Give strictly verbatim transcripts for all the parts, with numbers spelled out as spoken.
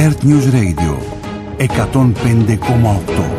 Earth News Radio εκατόν πέντε κόμμα οκτώ.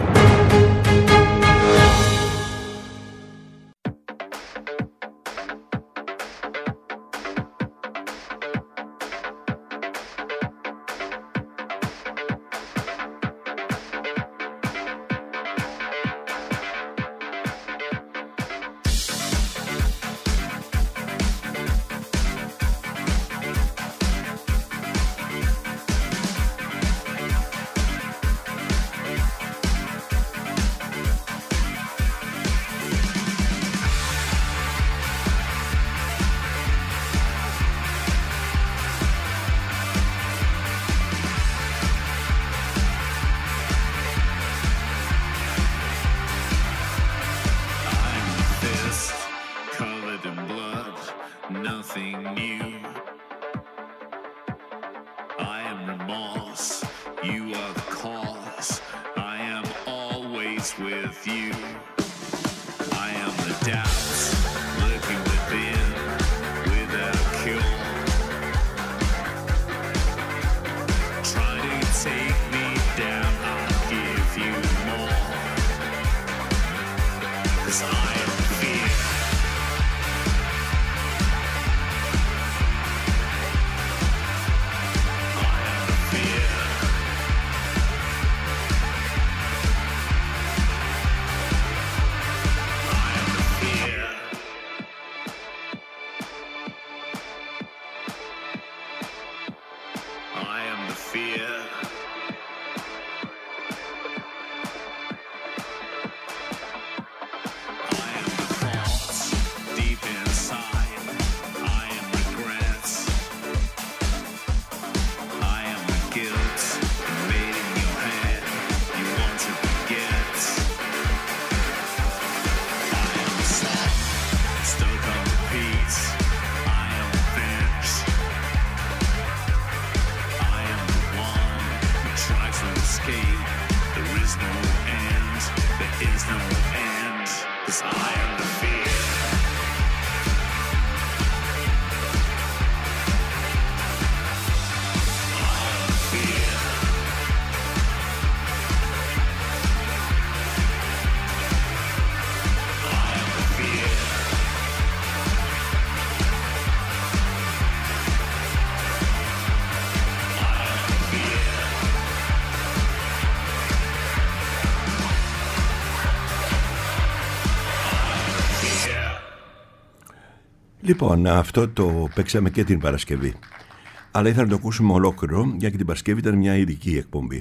Λοιπόν, αυτό το παίξαμε και την Παρασκευή. Αλλά ήθελα να το ακούσουμε ολόκληρο, γιατί την Παρασκευή ήταν μια ειδική εκπομπή.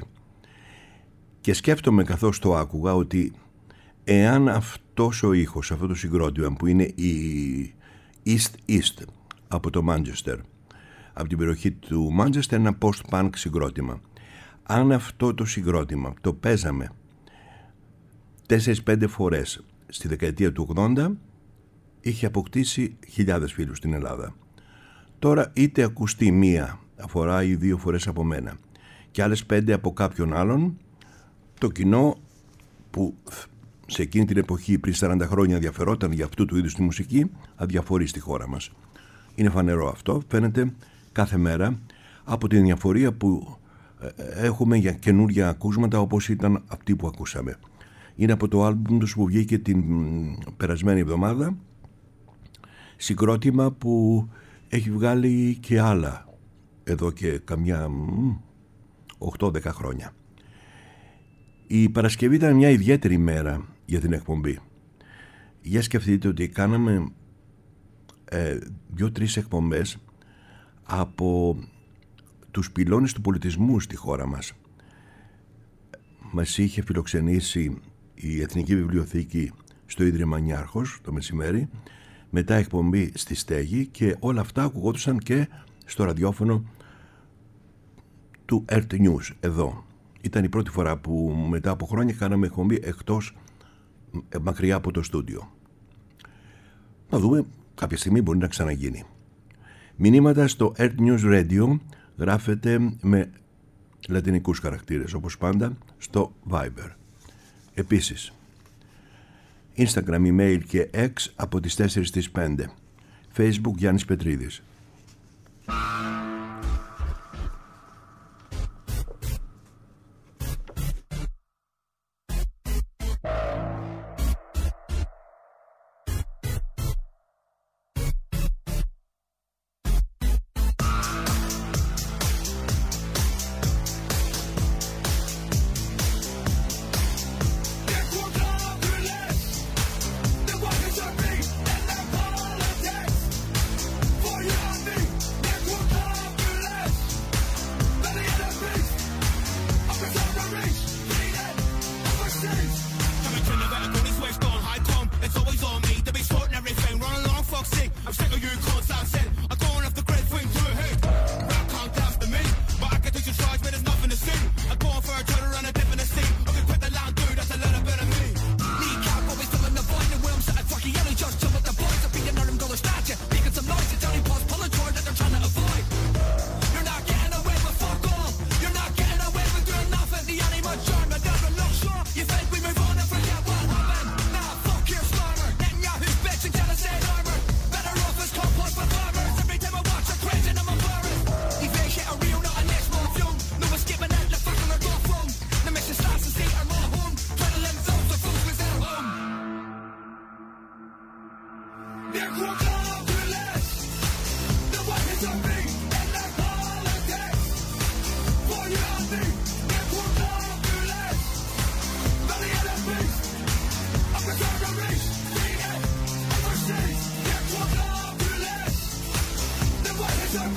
Και σκέφτομαι καθώς το άκουγα ότι εάν αυτός ο ήχος, αυτό το συγκρότημα που είναι η East East από το Manchester, από την περιοχή του Manchester, ένα post-punk συγκρότημα, αν αυτό το συγκρότημα το παίζαμε τέσσερις πέντε φορές στη δεκαετία του ογδόντα, είχε αποκτήσει χιλιάδες φίλους στην Ελλάδα. Τώρα είτε ακουστεί μία φορά ή δύο φορές από μένα και άλλες πέντε από κάποιον άλλον, το κοινό που σε εκείνη την εποχή πριν σαράντα χρόνια ενδιαφερόταν για αυτού του είδους τη μουσική αδιαφορεί στη χώρα μας. Είναι φανερό αυτό, φαίνεται κάθε μέρα από την διαφορία που έχουμε για καινούργια ακούσματα όπως ήταν αυτή που ακούσαμε. Είναι από το άλμπουμ τους που βγήκε την περασμένη εβδομάδα, συγκρότημα που έχει βγάλει και άλλα εδώ και καμιά οκτώ δέκα χρόνια. Η Παρασκευή ήταν μια ιδιαίτερη μέρα για την εκπομπή. Για σκεφτείτε ότι κάναμε ε, δύο-τρεις εκπομπές από τους πυλώνες του πολιτισμού στη χώρα μας. Μας είχε φιλοξενήσει η Εθνική Βιβλιοθήκη στο Ίδρυμα Νιάρχος το μεσημέρι, μετά εκπομπή στη Στέγη, και όλα αυτά ακουγόντουσαν και στο ραδιόφωνο του Earth News εδώ. Ήταν η πρώτη φορά που μετά από χρόνια κάναμε εκπομπή εκτός, μακριά από το στούντιο. Να δούμε, κάποια στιγμή μπορεί να ξαναγίνει. Μηνύματα στο Earth News Radio γράφεται με λατινικούς χαρακτήρες, όπως πάντα στο Viber. Επίσης Instagram, email και X από τις τέσσερις στις πέντε. Facebook Γιάννης Πετρίδης.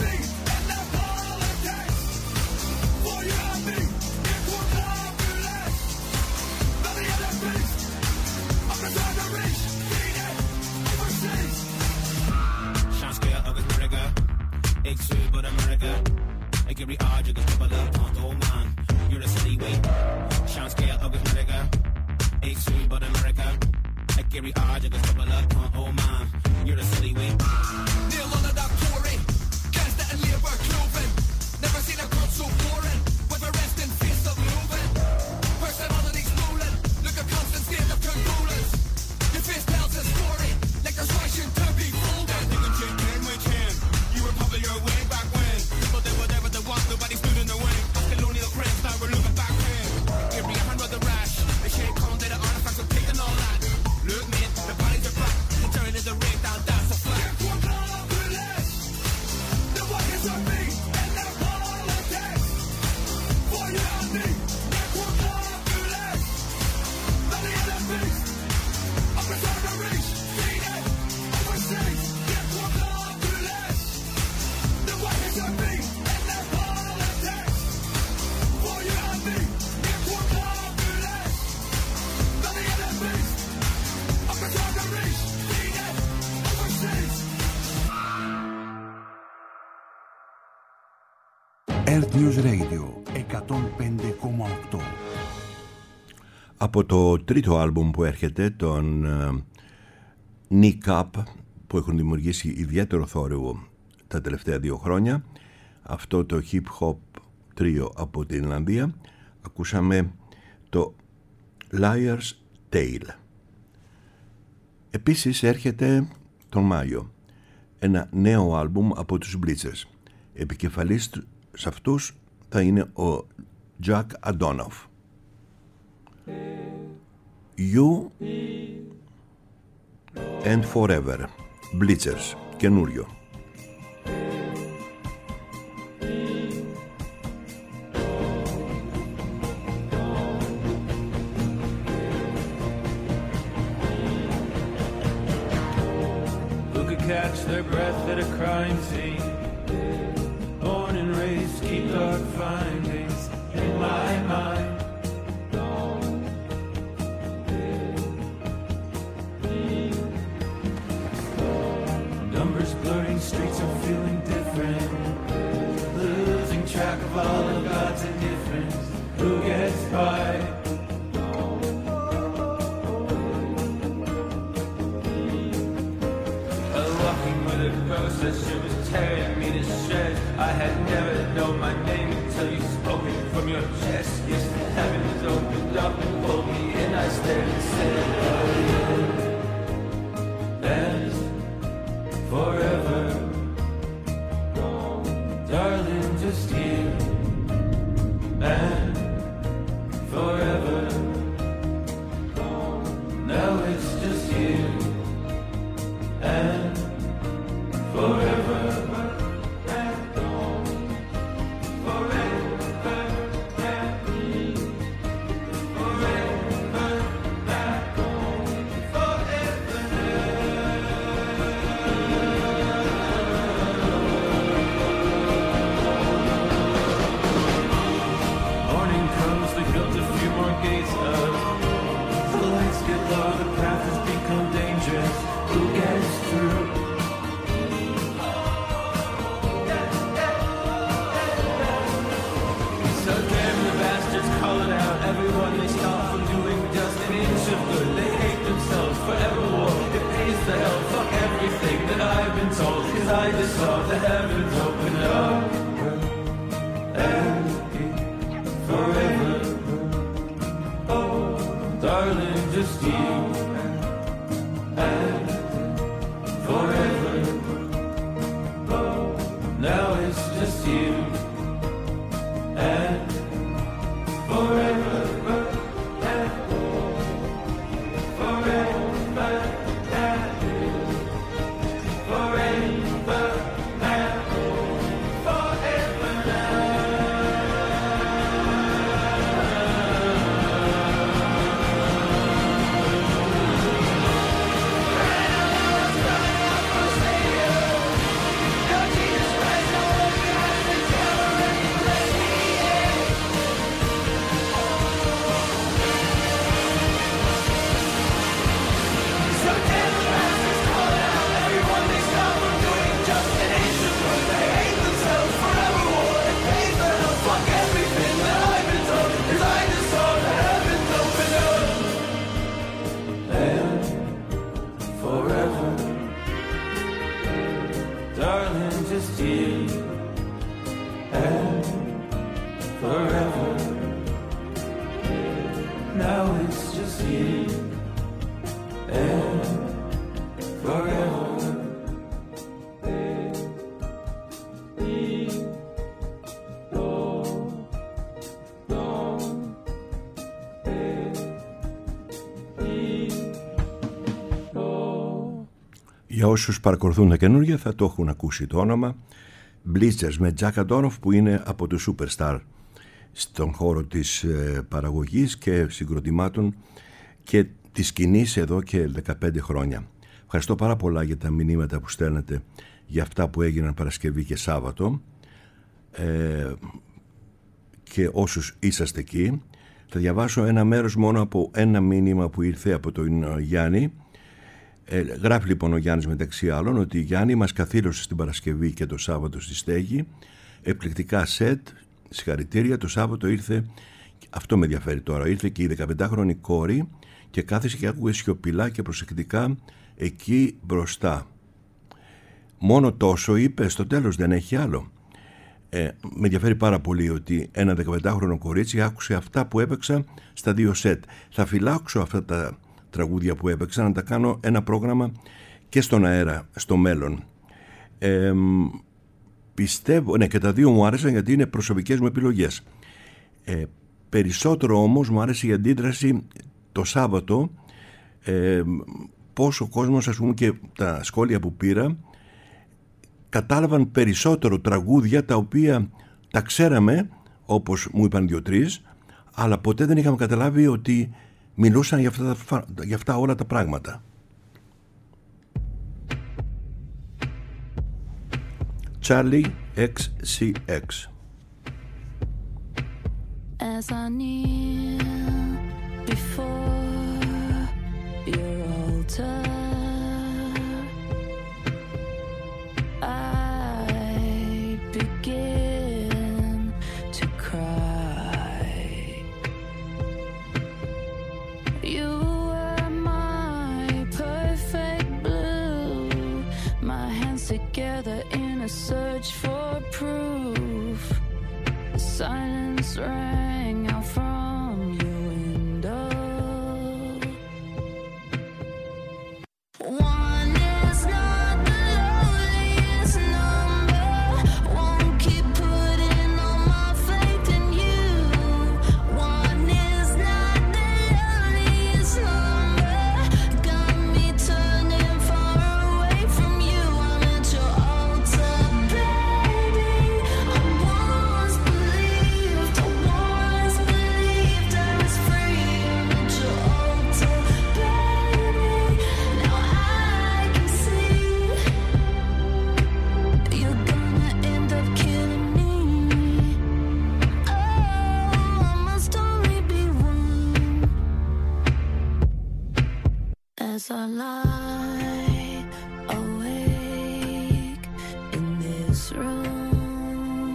Earth News Radio εκατόν πέντε κόμμα οκτώ. Από το τρίτο άλμπουμ που έρχεται, τον uh, Nick Up, που έχουν δημιουργήσει ιδιαίτερο θόρυβο τα τελευταία δύο χρόνια, αυτό το hip hop τρίο από την Ιρλανδία, ακούσαμε το Liar's Tale. Επίσης έρχεται τον Μάιο ένα νέο άλμπουμ από τους Bleachers. Επικεφαλής σε αυτούς θα είναι ο Jack Antonoff. You and Forever, Bleachers, καινούριο. Who could catch their breath at a crime scene? Born and raised, keep dark findings in my mind. Numbers blurring, streets are feeling different. Losing track of all of God's indifference. Who gets by? A walking with a ghost that she was tearing me to shreds. I had never known my name until you spoke it from your chest. Yes, the heavens opened up and pulled me in. I stared and said, oh yeah. And forever, darling, just you. And forever, now it's just you. And forever. I just saw the heavens open up and forever, oh, darling, just you and forever, oh, now it's just you and forever. Jesus Christ, no Για όσους παρακολουθούν τα καινούργια θα το έχουν ακούσει το όνομα Bleachers με Jack Antonoff, που είναι από το Superstar στον χώρο της ε, παραγωγής και συγκροτημάτων και της σκηνής εδώ και δεκαπέντε χρόνια. Ευχαριστώ πάρα πολλά για τα μηνύματα που στέλνετε για αυτά που έγιναν Παρασκευή και Σάββατο, ε, και όσους είσαστε εκεί. Θα διαβάσω ένα μέρος μόνο από ένα μήνυμα που ήρθε από τον Γιάννη. Ε, γράφει λοιπόν ο Γιάννης μεταξύ άλλων ότι Γιάννη, μας καθήλωσε στην Παρασκευή και το Σάββατο στη στέγη, εκπληκτικά σετ, συγχαρητήρια. Το Σάββατο ήρθε, αυτό με ενδιαφέρει τώρα, ήρθε και η δεκαπεντάχρονη κόρη και κάθισε και άκουγε σιωπηλά και προσεκτικά εκεί μπροστά. Μόνο τόσο είπε, στο τέλος δεν έχει άλλο. Ε, με ενδιαφέρει πάρα πολύ ότι ένα δεκαπεντάχρονο κορίτσι άκουσε αυτά που έπαιξα στα δύο σετ. Θα φυλάξω αυτά τα τραγούδια που έπαιξα να τα κάνω ένα πρόγραμμα και στον αέρα στο μέλλον. Ε, πιστεύω, ναι, και τα δύο μου άρεσαν γιατί είναι προσωπικές μου επιλογές. Ε, περισσότερο όμως μου άρεσε η αντίδραση το Σάββατο, ε, πώς ο κόσμος, ας πούμε, και τα σχόλια που πήρα κατάλαβαν περισσότερο τραγούδια τα οποία τα ξέραμε, όπως μου είπαν δύο-τρεις, αλλά ποτέ δεν είχαμε καταλάβει ότι μιλούσαν για αυτά, για αυτά όλα τα πράγματα. Charlie εξ σι εξ. As I kneel before your altar, I begin to cry. You were my perfect blue, my hands together in a search for proof. The silence rang out from your window. One is not the loneliest number. Won't keep putting all my faith in you. One is not the loneliest number. Got me turning far away from you. I'm at your altar, baby. I once believed, I once believed I was free. I'm at your altar, baby. Now I can see you're gonna end up killing me. Oh, I must only be one. As I lie awake in this room,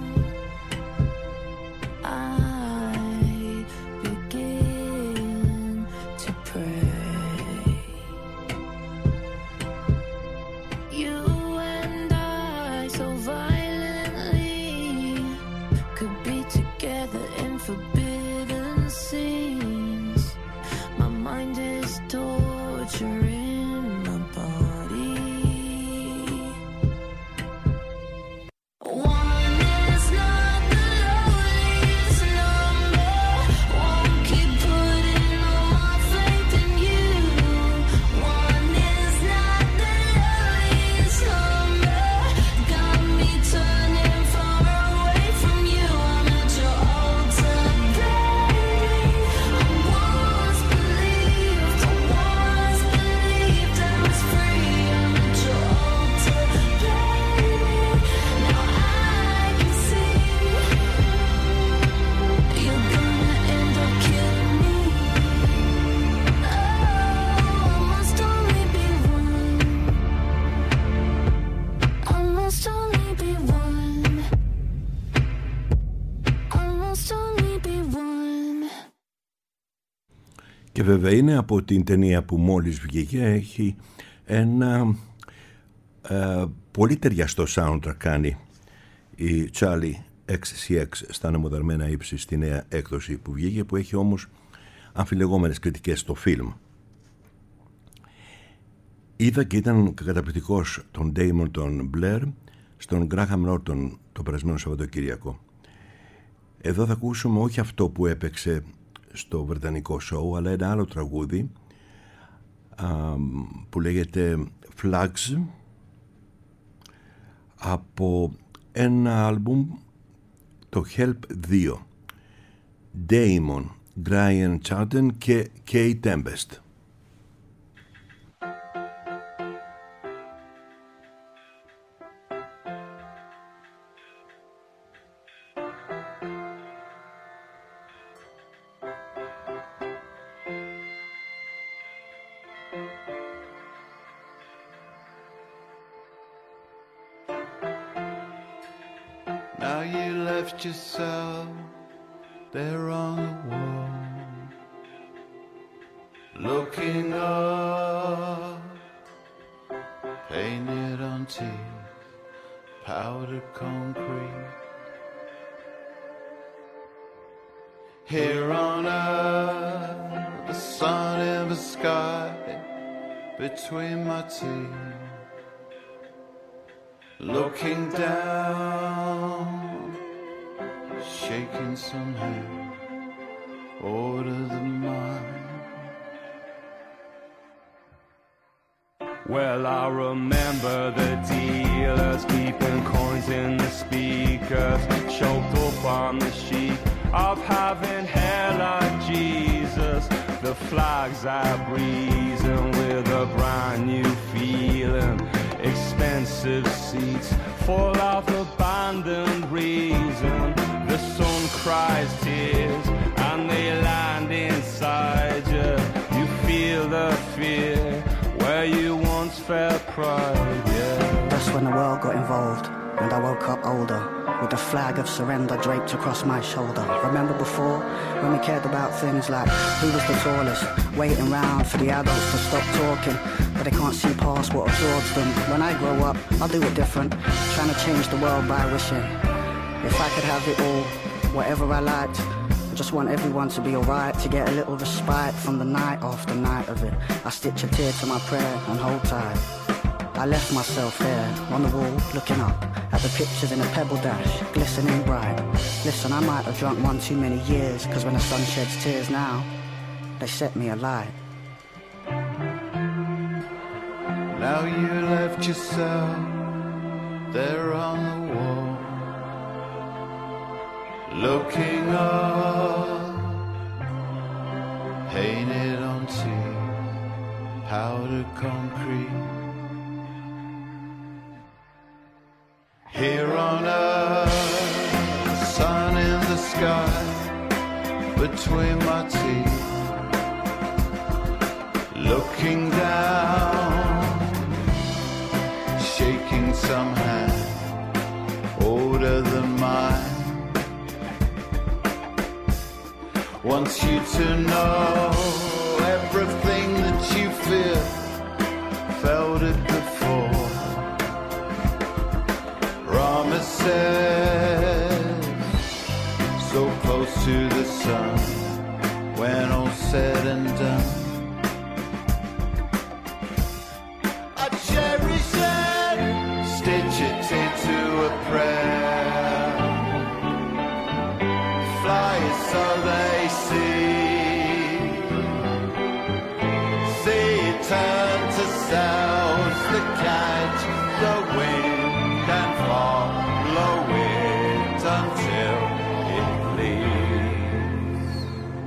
I begin to pray. You and I so violently could be together in forbidden scenes. My mind is torturing my body. One is not the loneliest number. Won't keep putting all my faith in you. One is not the loneliest number. Got me turning far away from you. I'm at your altar, baby. I once believed, I once believed I was free. I'm at your altar, baby. Now I can see you're gonna end up killing me. Oh, I must only be one. I must only be one. I must only be one. Και βέβαια είναι από την ταινία που μόλις βγήκε, έχει ένα ε, πολύ ταιριαστό soundtrack κάνει η Charlie εξ σι εξ στα αναμοδαρμένα ύψη στη νέα έκδοση που βγήκε, που έχει όμως αμφιλεγόμενες κριτικές στο φιλμ. Είδα και ήταν καταπληκτικός τον Damon τον Blair στον Graham Norton το περασμένο Σαββατοκύριακο. Εδώ θα ακούσουμε όχι αυτό που έπαιξε στο βρετανικό σοου, αλλά ένα άλλο τραγούδι που λέγεται Flags από ένα άλμπουμ, το Help δύο, Damon, Brian Charden και Kay Tempest. Now you left yourself there on the wall, looking up, painted on teeth, powdered concrete. Here on earth, the sun in the sky, between my teeth, looking down, shaking some hand, order the mind. Well, I remember the dealers keeping coins in the speakers, choked up on the sheet of having hair like Jesus. The flags are breezing with a brand new feeling. Expensive seats full of abandoned reason. The sun cries tears and they land inside you. You feel the fear where you once felt pride, yeah. That's when the world got involved, and I woke up older, with the flag of surrender draped across my shoulder. Remember before, when we cared about things like who was the tallest, waiting round for the adults to stop talking, but they can't see past what absorbs them. When I grow up, I'll do it different, trying to change the world by wishing. If I could have it all, whatever I liked, I just want everyone to be alright, to get a little respite from the night after night of it. I stitch a tear to my prayer and hold tight. I left myself there, on the wall, looking up at the pictures in a pebble dash, glistening bright. Listen, I might have drunk one too many years, cause when the sun sheds tears now, they set me alight. Now you left yourself there on the wall, looking up, painted on teeth, powdered concrete. Here on earth, sun in the sky, between my teeth, looking down, shaking some hand, older than mine. Wants you to know everything that you feel, felt it before. Promises, so close to the sun, when all's said and done. I cherish it, stitch it into a prayer, fly it so they see, see it turn to sounds that catch the wind and follow it until it leaves.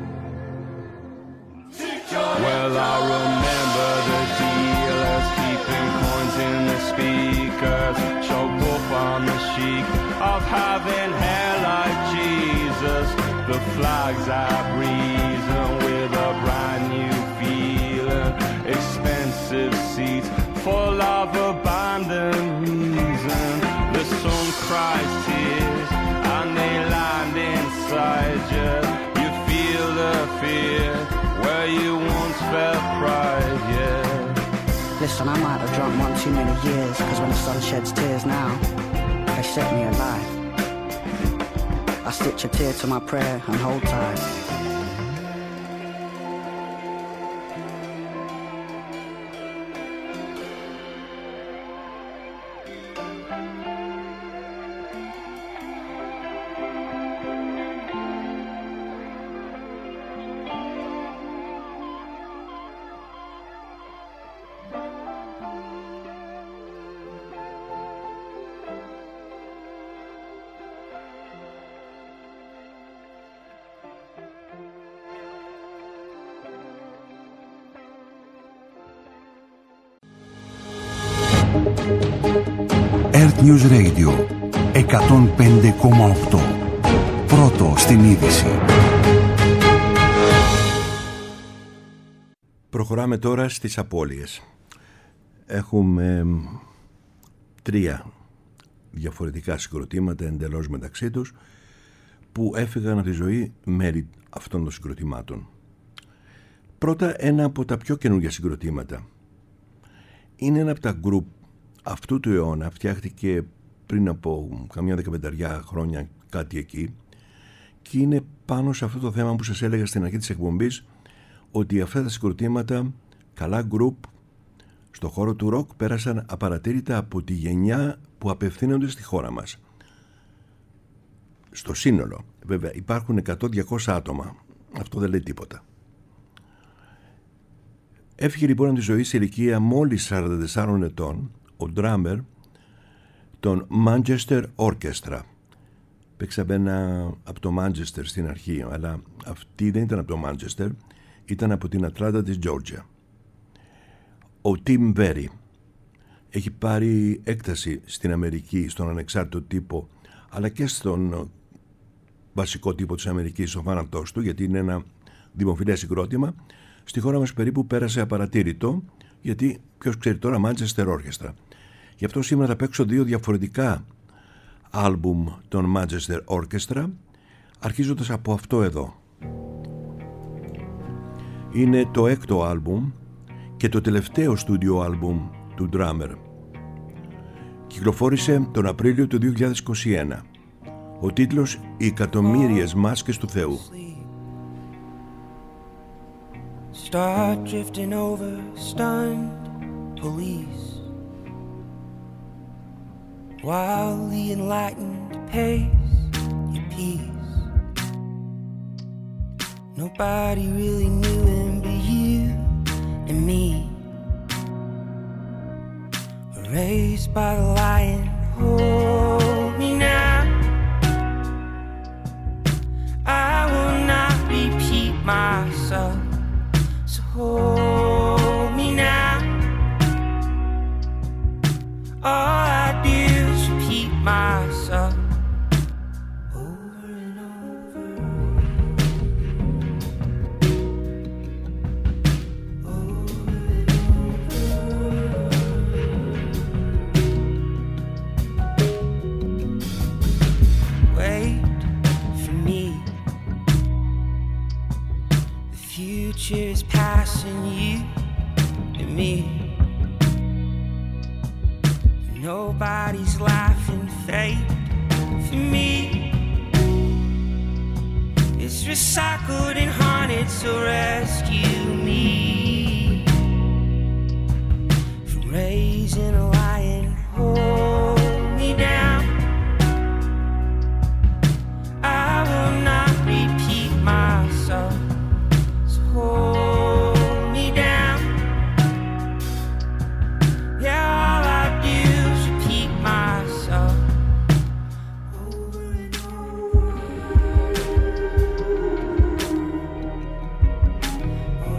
Well, I remember the dealers keeping coins in the speakers, choked up on the chic of having hair like Jesus. The flags are breezing with a brand new feeling. Expensive seats full of abandoned reason. The sun cries tears and they land inside you. You feel the fear where you once felt pride, yeah. Listen, I might have drunk one too many years, cause when the sun sheds tears now, they set me alight. I stitch a tear to my prayer and hold tight. Earth News Radio εκατόν πέντε κόμμα οκτώ. Πρώτο στην είδηση. Προχωράμε τώρα στις απώλειες. Έχουμε τρία διαφορετικά συγκροτήματα εντελώς μεταξύ τους που έφυγαν από τη ζωή μέρη αυτών των συγκροτημάτων. Πρώτα, ένα από τα πιο καινούργια συγκροτήματα. Είναι ένα από τα γκρουπ αυτού του αιώνα, φτιάχτηκε πριν από καμιά δεκαπενταριά χρόνια, κάτι εκεί, και είναι πάνω σε αυτό το θέμα που σας έλεγα στην αρχή της εκπομπής, ότι αυτά τα συγκροτήματα, καλά γκρουπ στο χώρο του ροκ, πέρασαν απαρατήρητα από τη γενιά που απευθύνονται στη χώρα μας. Στο σύνολο, βέβαια, υπάρχουν εκατό με διακόσια άτομα. Αυτό δεν λέει τίποτα. Έφυγε λοιπόν από τη ζωή σε ηλικία μόλις σαράντα τεσσάρων ετών ο ντράμερ των Manchester Orchestra. Παίξαμε ένα από το Manchester στην αρχή, αλλά αυτή δεν ήταν από το Manchester, ήταν από την Ατλάντα της Georgia. Ο Tim Berry έχει πάρει έκταση στην Αμερική, στον ανεξάρτητο τύπο, αλλά και στον βασικό τύπο της Αμερικής, ο θάνατός του, γιατί είναι ένα δημοφιλές συγκρότημα. Στη χώρα μας περίπου πέρασε απαρατήρητο, γιατί ποιος ξέρει τώρα, Manchester Orchestra. Γι' αυτό σήμερα θα παίξω δύο διαφορετικά άλμπουμ των Manchester Orchestra, αρχίζοντας από αυτό εδώ. Είναι το έκτο άλμπουμ και το τελευταίο στούντιο άλμπουμ του drummer. Κυκλοφόρησε τον Απρίλιο του δύο χιλιάδες είκοσι ένα. Ο τίτλος «Οι εκατομμύριες μάσκες του Θεού». Start drifting over stunned police while the enlightened pace your peace. Nobody really knew him but you and me. Raised by the lion, hold me now. I will not repeat myself. Hold me now. All I do is repeat myself over and over, over and over. Wait for me. The future is passing you and me. Nobody's laughing fate for me. It's recycled and haunted, so rescue me from raising a lion. Hold me down. I will not repeat myself. Hold me down. Yeah, all I do is repeat myself over and over,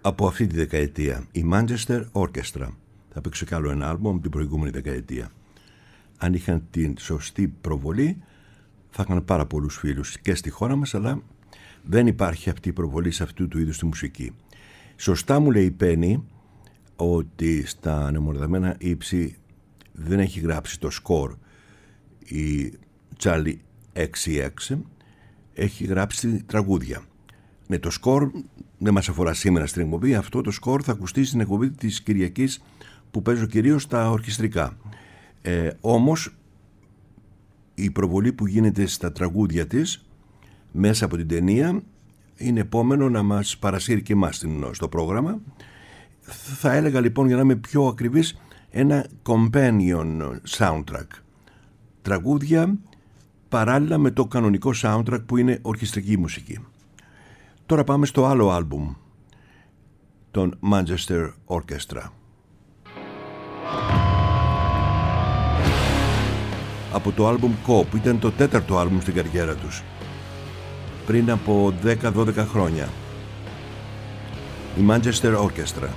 Από αυτή τη δεκαετία η Manchester Orchestra θα παίξω κι άλλο ένα άλμπομ από την προηγούμενη δεκαετία. Αν είχαν την σωστή προβολή θα είχαν πάρα πολλούς φίλους και στη χώρα μας, αλλά δεν υπάρχει αυτή η προβολή σε αυτού του είδους τη μουσική. Σωστά μου λέει η Penny ότι στα ανεμορδαμένα ύψη δεν έχει γράψει το σκορ η Charlie εξ εξ, έχει γράψει τραγούδια. Ναι, το σκορ δεν μας αφορά σήμερα στην εκπομπή. Αυτό το σκορ θα ακουστεί στην εκπομπή της Κυριακής που παίζω κυρίως τα ορχιστρικά. Ε, όμως η προβολή που γίνεται στα τραγούδια της μέσα από την ταινία είναι επόμενο να μας παρασύρει και εμάς στο πρόγραμμα. Θα έλεγα λοιπόν, για να είμαι πιο ακριβής, ένα companion soundtrack, τραγούδια παράλληλα με το κανονικό soundtrack που είναι ορχιστρική μουσική. Τώρα πάμε στο άλλο άλμπουμ των Manchester Orchestra. Από το άλμπουμ Co, που ήταν το τέταρτο άλμπουμ στην καριέρα τους πριν από δέκα δώδεκα χρόνια, η Manchester Orchestra.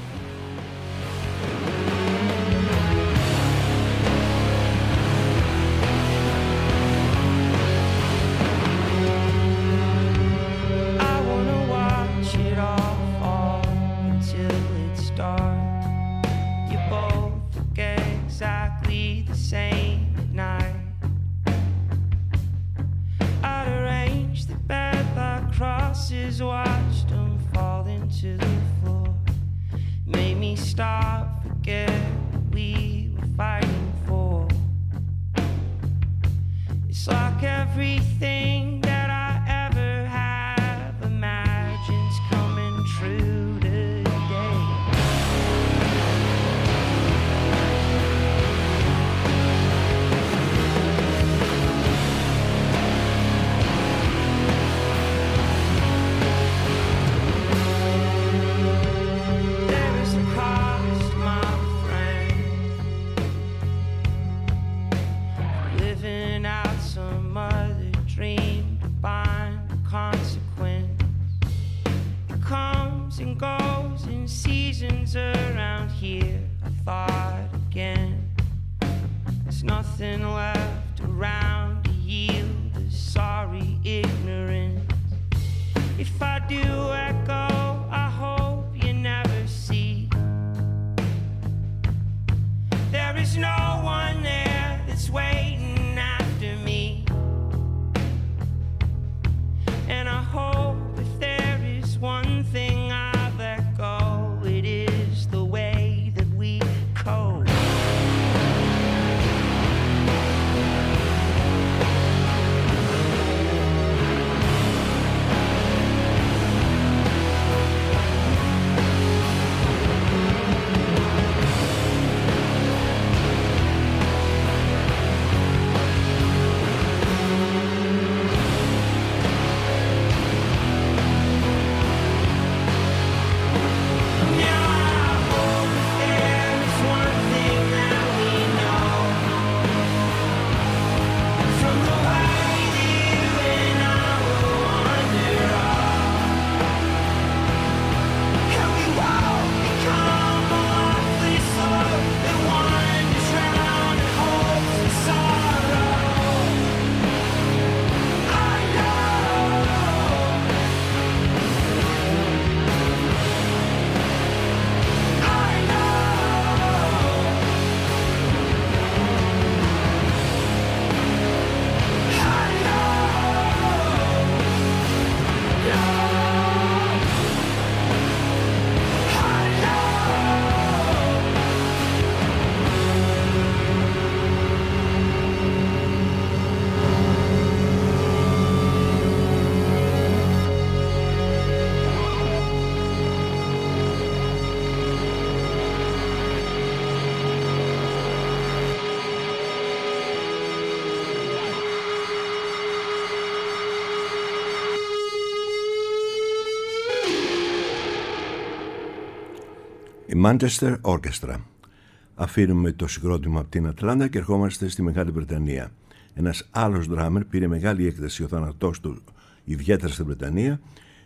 Η Manchester Orchestra. Αφήνουμε το συγκρότημα από την Ατλάντα και ερχόμαστε στη Μεγάλη Βρετανία. Ένας άλλος ντράμερ πήρε μεγάλη έκθεση ο θάνατός του, ιδιαίτερα στην Βρετανία,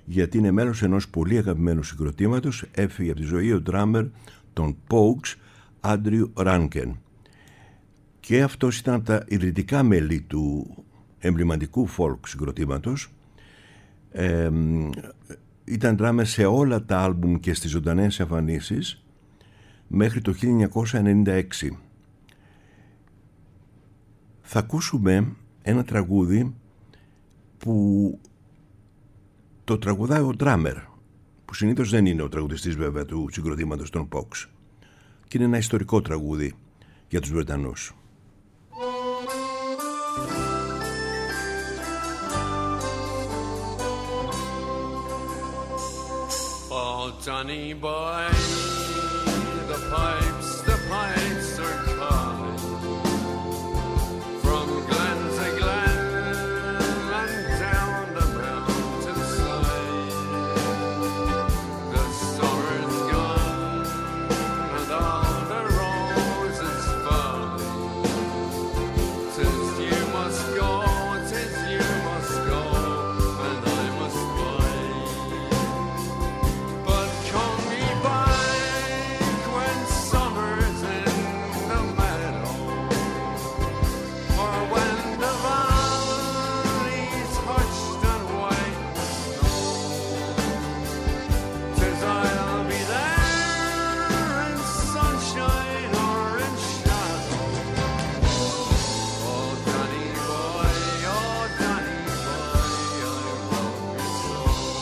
γιατί είναι μέλος ενός πολύ αγαπημένου συγκροτήματος. Έφυγε από τη ζωή ο ντράμερ των Pogues, Άντριου Ράνκεν. Και αυτός ήταν από τα ιδρυτικά μέλη του εμβληματικού folk συγκροτήματος. Ε, ήταν ντράμερ σε όλα τα άλμπουμ και στις ζωντανές εμφανίσεις μέχρι το χίλια εννιακόσια ενενήντα έξι. Θα ακούσουμε ένα τραγούδι που το τραγουδάει ο ντράμερ, που συνήθως δεν είναι ο τραγουδιστής βέβαια του συγκροτήματος των Pogues, και είναι ένα ιστορικό τραγούδι για τους Βρετανούς. Oh, Johnny boy, the pipes, the pipes are calling from glen to glen and down the mountainside. The summer's gone and all the roses falling. 'Tis you must go, 'tis you must go, and I must bide. But come me back when summer's in the meadow, or when the valley's hushed and white with snow. 'Tis I'll be there in sunshine or in shadow. Oh, Danny boy, oh, Danny boy, I love you so.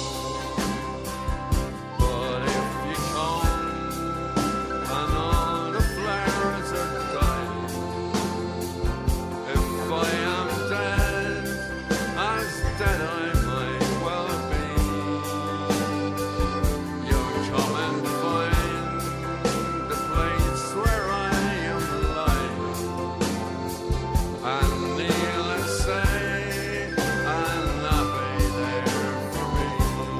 But if you come and all the flowers are dying, if I am dead, as dead I might well be, you'll come and find the place where I am lying, and kneel and say, "I'll not be there for me."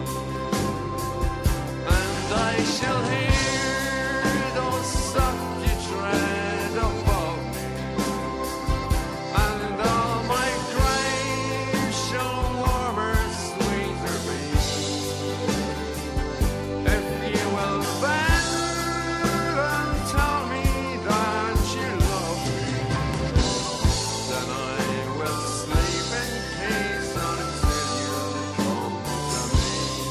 And I shall hear those softly tread above me, and all my grave shall warmer, sweeter be. If you will bend and tell me that you love me, then I will sleep in peace until you come to me.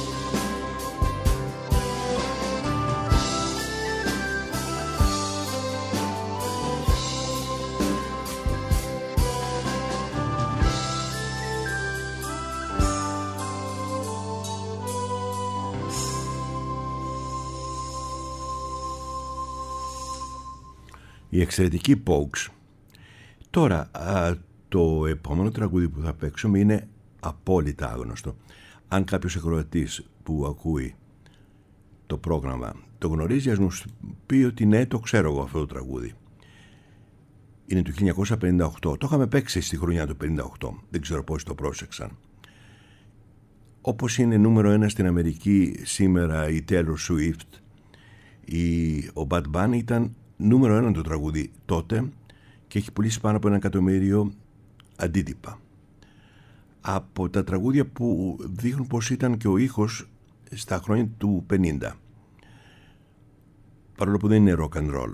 Οι εξαιρετικοί Pogues. Τώρα, α, το επόμενο τραγούδι που θα παίξουμε είναι απόλυτα άγνωστο. Αν κάποιος ακροατής που ακούει το πρόγραμμα το γνωρίζει, ας μου πει ότι ναι, το ξέρω εγώ αυτό το τραγούδι. Είναι του χίλια εννιακόσια πενήντα οκτώ. Το είχαμε παίξει στη χρονιά του πενήντα οκτώ. Δεν ξέρω πώς το πρόσεξαν. Όπως είναι νούμερο ένα στην Αμερική σήμερα η Taylor Swift, η, ο Bad Bunny ήταν νούμερο ένα το τραγούδι τότε και έχει πουλήσει πάνω από ένα εκατομμύριο αντίτυπα. Από τα τραγούδια που δείχνουν πως ήταν και ο ήχος στα χρόνια του πενήντα, παρόλο που δεν είναι rock and roll.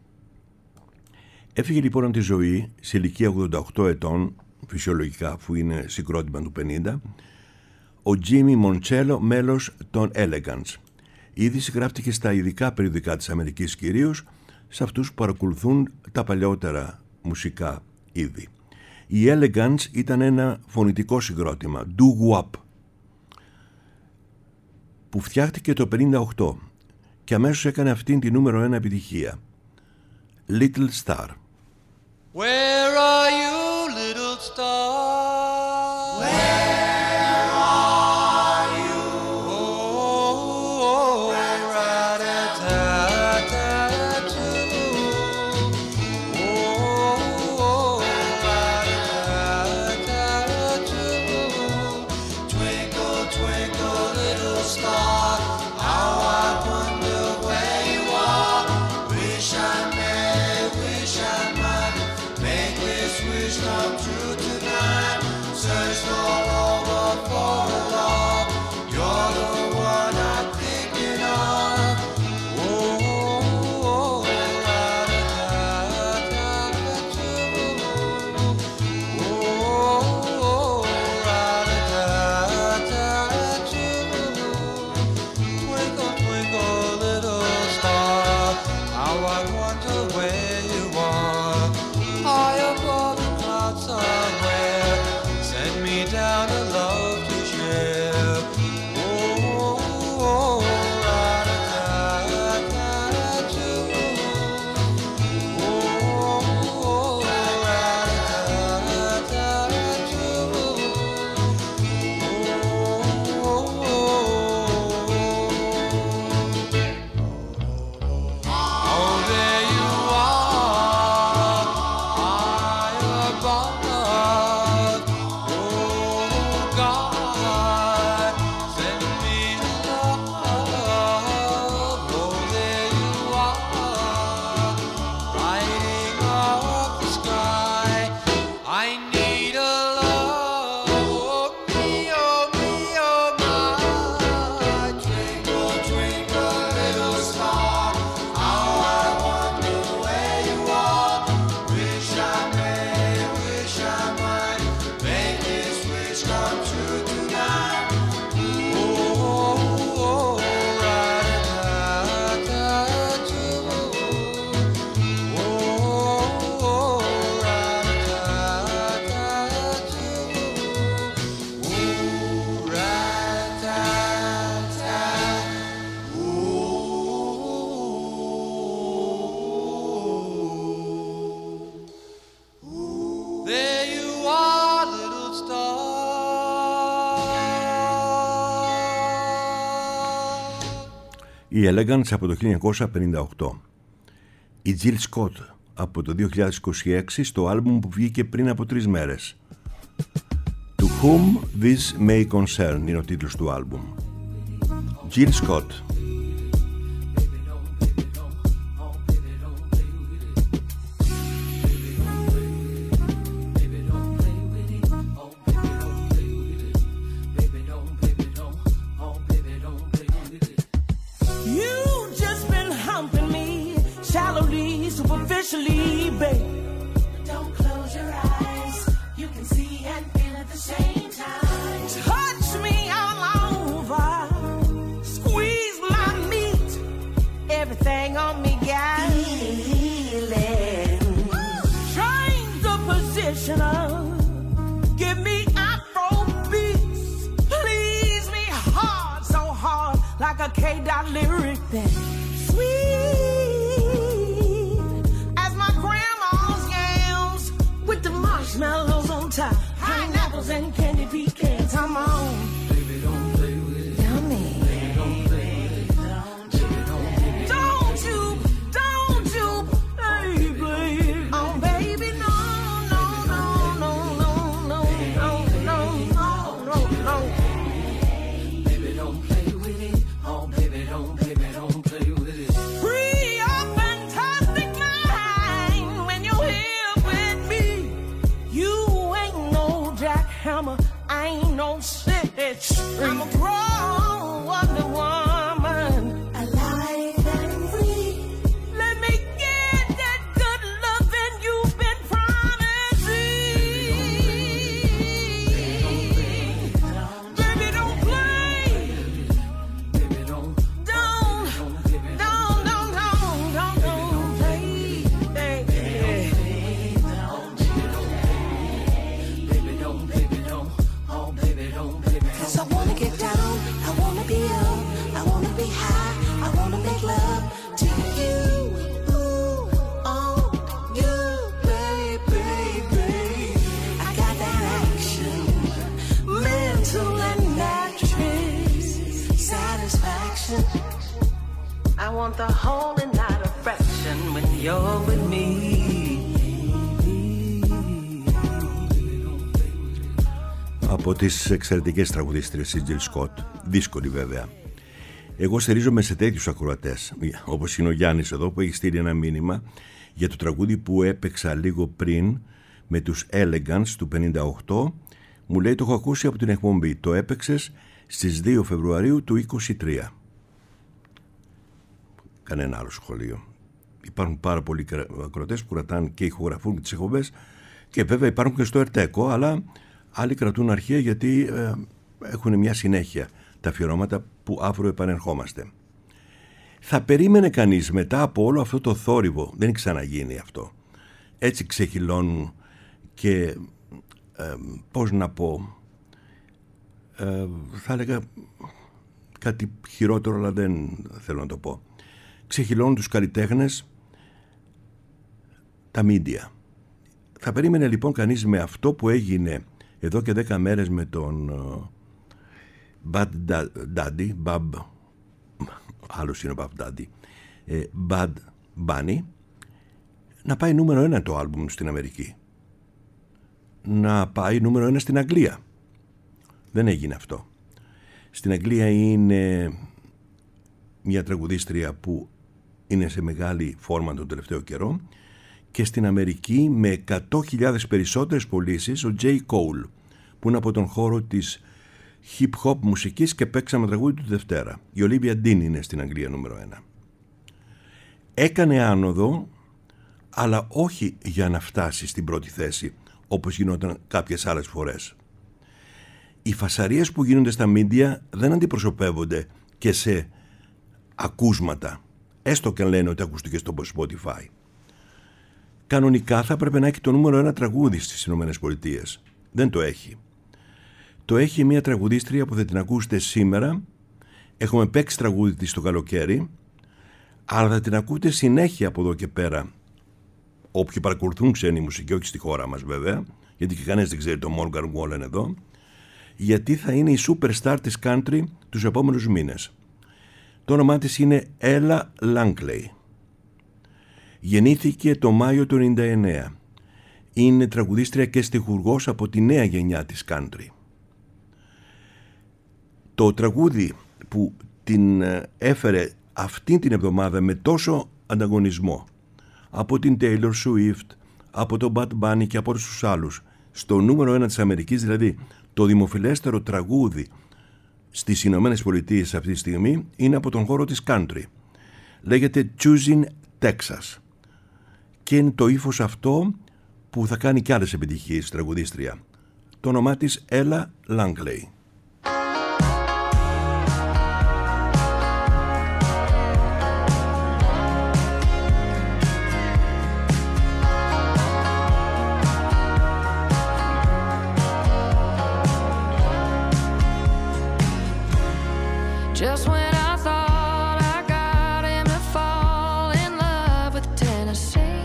Έφυγε λοιπόν από τη ζωή σε ηλικία ογδόντα οκτώ ετών, φυσιολογικά αφού είναι συγκρότημα του πενήντα, ο Jimmy Moncello, μέλος των Elegants. Η είδηση γράφτηκε στα ειδικά περιοδικά της Αμερικής, κυρίως σε αυτούς που παρακολουθούν τα παλιότερα μουσικά είδη. Οι Elegants ήταν ένα φωνητικό συγκρότημα, doo-wop, που φτιάχτηκε το πενήντα οκτώ και αμέσως έκανε αυτήν τη νούμερο ένα επιτυχία, Little Star. Where are you, little star? Where are you? Oh, rat-a-tat-tat-too. Oh, rat-a-tat-tat-too. Twinkle, twinkle, little star, how I wonder where you are. Wish I may, wish I might make this wish Οι Elegants από το χίλια εννιακόσια πενήντα οκτώ. Η Jill Scott από το δύο χιλιάδες είκοσι έξι στο άλμπουμ που βγήκε πριν από τρεις μέρες. To Whom This May Concern είναι ο τίτλος του άλμπουμ. Jill Scott. Superficially, babe. Don't close your eyes. You can see and feel at the same time. Touch me all over. Squeeze my meat. Everything on me got healing. Change the position of. Give me Afro beats. Please me hard, so hard, like a K-Dot lyric. That sweet. Marshmallows on top, pineapples and candy pecans. Come on, baby, don't play with it. Yummy. Baby, don't play with it. Don't you, don't you play, baby. Oh, baby, no, no, no, no, no, no, no, no, no, no, no. Baby, don't play with it. Oh, baby, don't, baby, don't play with it. Free your fantastic mind when you're here with me. You ain't no jackhammer, I ain't no stitch. I'm a grown Wonder Woman, alive and free. Let me get that good loving you've been promising. Baby, don't play. Baby, don't, don't, don't, don't, don't, don't, don't play, baby. Cause I wanna get down, I wanna be up, I wanna be high, I wanna make love to you. Ooh, oh, you, baby, baby. I got that action, mental and mattress satisfaction. I want the whole and not a fraction when you're with me. Από τις εξαιρετικές τραγουδίστριες η Jill Scott, δύσκολη βέβαια. Εγώ στηρίζομαι σε τέτοιους ακροατές, όπως είναι ο Γιάννης εδώ που έχει στείλει ένα μήνυμα για το τραγούδι που έπαιξα λίγο πριν με τους Elegants του πενήντα οκτώ. Μου λέει το έχω ακούσει από την εκπομπή, το έπαιξες στις δύο Φεβρουαρίου του είκοσι τρία. Κανένα άλλο σχολείο. Υπάρχουν πάρα πολλοί ακροατές που κρατάνε και ηχογραφούν τις εκπομπές και βέβαια υπάρχουν και στο Ερτέκο, αλλά άλλοι κρατούν αρχεία γιατί ε, έχουν μια συνέχεια τα αφιερώματα που αύριο επανερχόμαστε. Θα περίμενε κανείς μετά από όλο αυτό το θόρυβο, δεν έχει ξαναγίνει αυτό, έτσι ξεχυλώνουν και ε, πώς να πω, ε, θα έλεγα κάτι χειρότερο αλλά δεν θέλω να το πω, ξεχυλώνουν τους καλλιτέχνες τα μίντια. Θα περίμενε λοιπόν κανείς με αυτό που έγινε εδώ και δέκα μέρες με τον uh, Bad Daddy, Bab, άλλος είναι ο Bab Daddy, ε, Bad Bunny, να πάει νούμερο ένα το άλμπουμ στην Αμερική. Να πάει νούμερο ένα στην Αγγλία. Δεν έγινε αυτό. Στην Αγγλία είναι μια τραγουδίστρια που είναι σε μεγάλη φόρμα τον τελευταίο καιρό και στην Αμερική με εκατό χιλιάδες περισσότερες πωλήσεις ο J. Cole που είναι από τον χώρο της hip-hop μουσικής και παίξαμε τραγούδι του Δευτέρα. Η Olivia Dean είναι στην Αγγλία νούμερο ένα. Έκανε άνοδο αλλά όχι για να φτάσει στην πρώτη θέση όπως γινόταν κάποιες άλλες φορές. Οι φασαρίες που γίνονται στα μίντια δεν αντιπροσωπεύονται και σε ακούσματα, έστω και αν λένε ότι ακούστηκε στο Spotify. Κανονικά θα πρέπει να έχει το νούμερο ένα τραγούδι στις Ηνωμένες Πολιτείες. Δεν το έχει. Το έχει μια τραγουδίστρια που θα την ακούσετε σήμερα. Έχουμε παίξει τραγούδι της το καλοκαίρι, αλλά θα την ακούτε συνέχεια από εδώ και πέρα. Όποιοι παρακολουθούν ξένη μουσική, όχι στη χώρα μας βέβαια, γιατί και κανένας δεν ξέρει το Morgan Wallen εδώ, γιατί θα είναι η superstar της country τους επόμενους μήνες. Το όνομά της είναι Ella Langley. Γεννήθηκε το Μάιο του ενενήντα εννέα. Είναι τραγουδίστρια και στιχουργός από τη νέα γενιά της country. Το τραγούδι που την έφερε αυτήν την εβδομάδα με τόσο ανταγωνισμό από την Taylor Swift, από τον Bad Bunny και από όλους τους άλλους στο νούμερο ένα της Αμερικής, δηλαδή το δημοφιλέστερο τραγούδι στις Ηνωμένες Πολιτείες αυτή τη στιγμή, είναι από τον χώρο της country. Λέγεται Choosing Texas και είναι το ύφος αυτό που θα κάνει και άλλες επιτυχίες τραγουδίστρια. Το όνομά της Ella Langley. Just when I thought I got him to fall in love with Tennessee,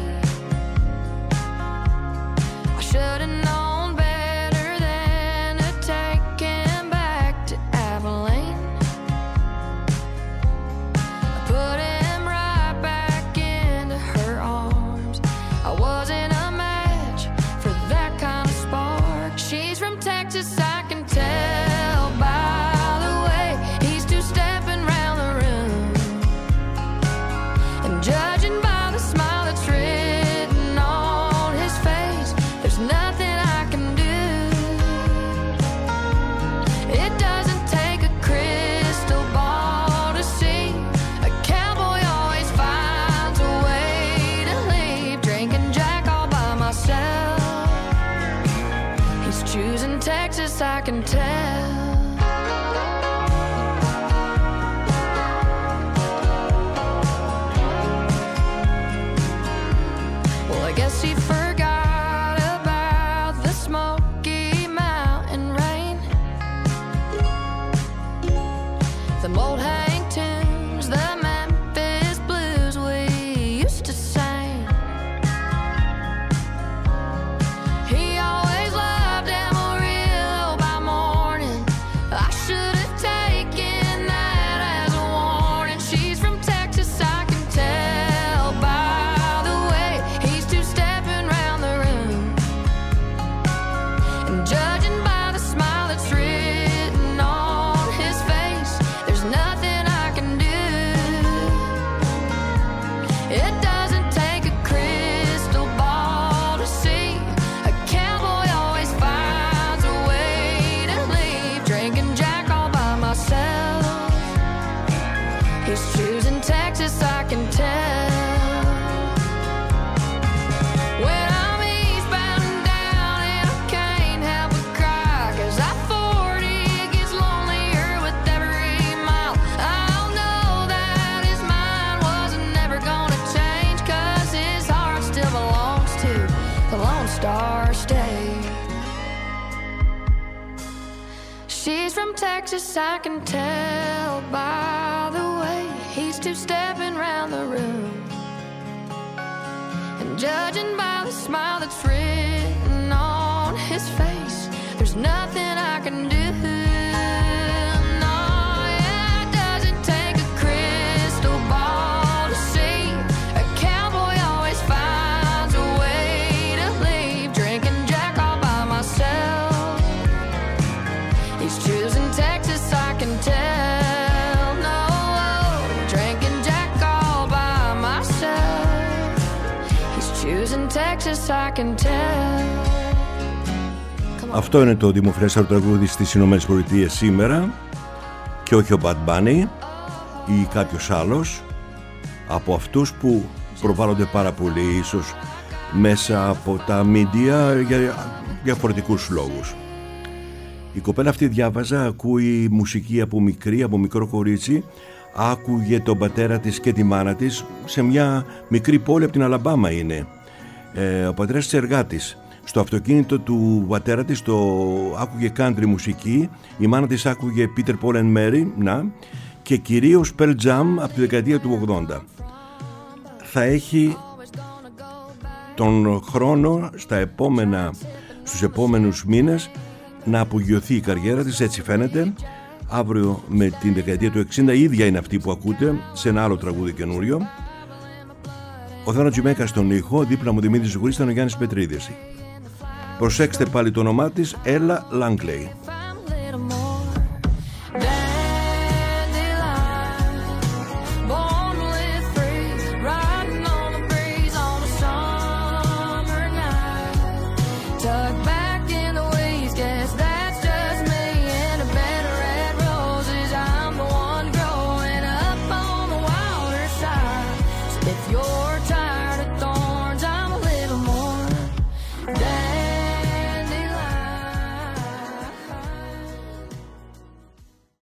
I should have known better than to take him back to Abilene. I put him right back into her arms. I wasn't a match for that kind of spark. She's from Texas, I can tell by stepping round the room, and judging by the smile that's written on his face, there's nothing I can do. It doesn't take a crystal ball to see a cowboy always finds a way to leave. Drinking Jack all by myself, he's choosing Texas, I can tell. Guess he forgot about the Smoky Mountain rain, the old hang tunes, the Memphis blues we used to sing. He always loved Amarillo by morning. I should have taken that as a warning. She's from Texas, I can tell by judging by the smile that's written on his face, there's nothing I can do. It doesn't take a crystal ball to see a cowboy always finds a way to leave. Drinking Jack all by myself, he's choosing Texas, I can tell. Star State. She's from Texas, I can tell by the way he's two-stepping round the room, and judging by the smile that's written on his face, there's nothing I can do. Choosing Texas, I can tell. No, drinking Jack all by myself. He's choosing Texas, I can tell. Αυτό είναι το δημοφιλέστερο τραγούδι στις Ηνωμένες Πολιτείες σήμερα, και όχι ο Bad Bunny ή κάποιος άλλος από αυτούς που προβάλλονται πάρα πολύ ίσως μέσα από τα media για διαφορετικούς λόγους. Η κοπέλα αυτή, διάβαζα, ακούει μουσική από μικρή, από μικρό κορίτσι. Άκουγε τον πατέρα της και τη μάνα της σε μια μικρή πόλη από την Αλαμπάμα είναι. Ε, ο πατέρας της εργάτης. Στο αυτοκίνητο του πατέρα της το άκουγε country μουσική, η μάνα της άκουγε Peter Paul and Mary, να, και κυρίως Pearl Jam από τη δεκαετία του ογδόντα. Θα έχει τον χρόνο στα επόμενα, στους επόμενους μήνες να απογειωθεί η καριέρα της, έτσι φαίνεται. Αύριο με την δεκαετία του εξήντα η ίδια είναι αυτή που ακούτε σε ένα άλλο τραγούδι καινούριο. Ο Θάνο Τσιμέκας στον ήχο, δίπλα μου Δημήτρης Ζουγουρής, ήταν ο Γιάννης Πετρίδης. Προσέξτε πάλι το όνομά της, Ella Langley.